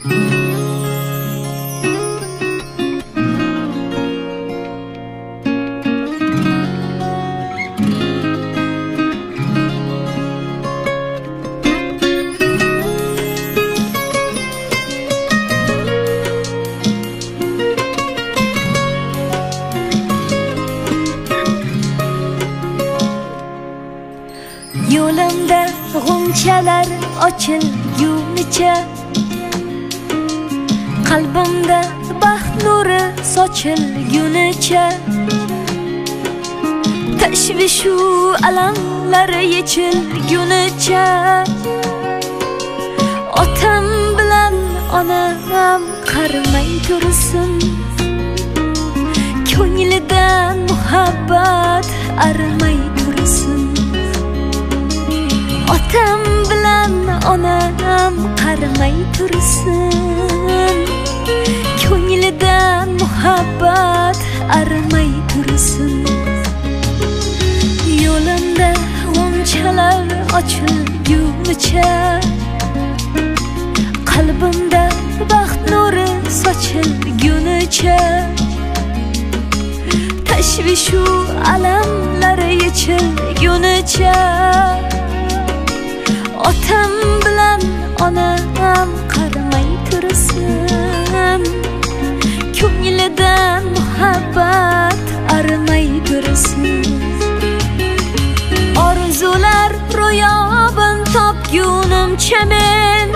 Yo'limda g'unchalar ochilgunicha, qalbimda baxt nuri sochilgunicha, tashvishu alamlar yechilgunicha, otam bilan onam qarimay tursin, ko'nglidan muhabbat arimay tursin. Otam bilan onam qarimay tursin, ko'nglidan muhabbat arimay tursin. Yo'limda g'unchalar ochilgunicha, qalbimda baxt nuri sochilgunicha, tashvishu alamlar yechilgunicha, otam bilan onam qarimay tursin, ko'nglidan muhabbat arimay tursin. Orzular ro'yobin topgunimcha men,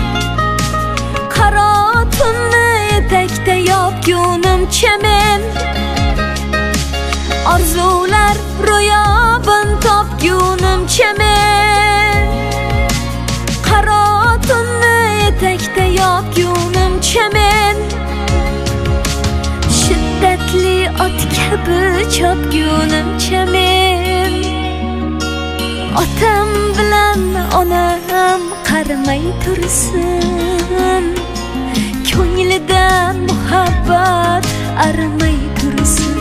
qaro tunni etakda yopgunimcha men, orzular ro'yobin topgunimcha men, qaro tunni etakda yopgunimcha men, shiddatli ot kabi chopgunimcha men, otam bilan onam qarimay tursin, ko'nglidan muhabbat arimay tursin.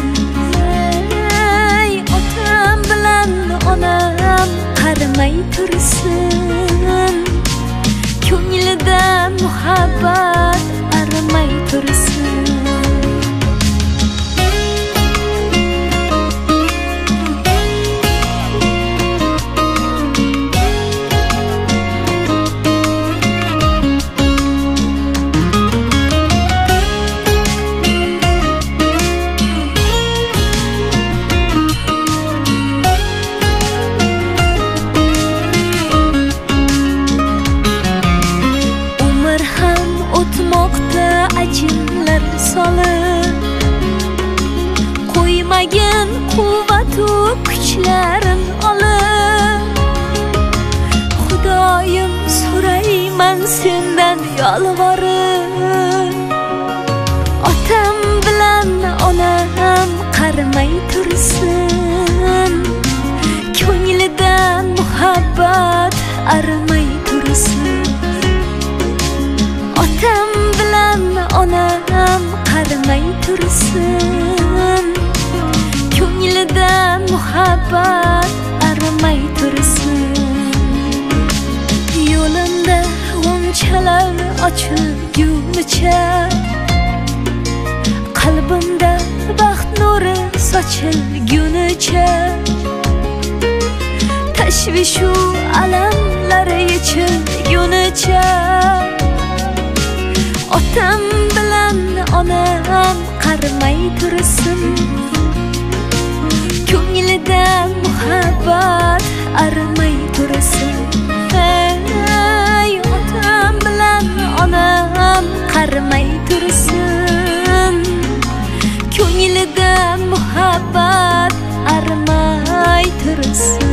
Otam bilan onam qarimay tursin, ko'nglidan muhabbat arimay tursin. Ajinlar solib, qo'ymagin quvvatu kuchlarin olib, Xudoyim so'rayman sendan yolvorib, otam bilan onam qarimay tursin, ko'nglidan muhabbat arimay tursin. Otam bilan onam qarimay tursin, ko'nglidan muhabbat arimay tursin. Yo'limda g'unchalar ochilgunicha, qalbimda baxt nuri sochilgunicha, tashvishu alamlar yechilgunicha, otam bilan onam qarimay tursin, ko'nglidan muhabbat arimay tursin. Otam bilan onam qarimay tursin, ko'nglidan muhabbat arimay tursin.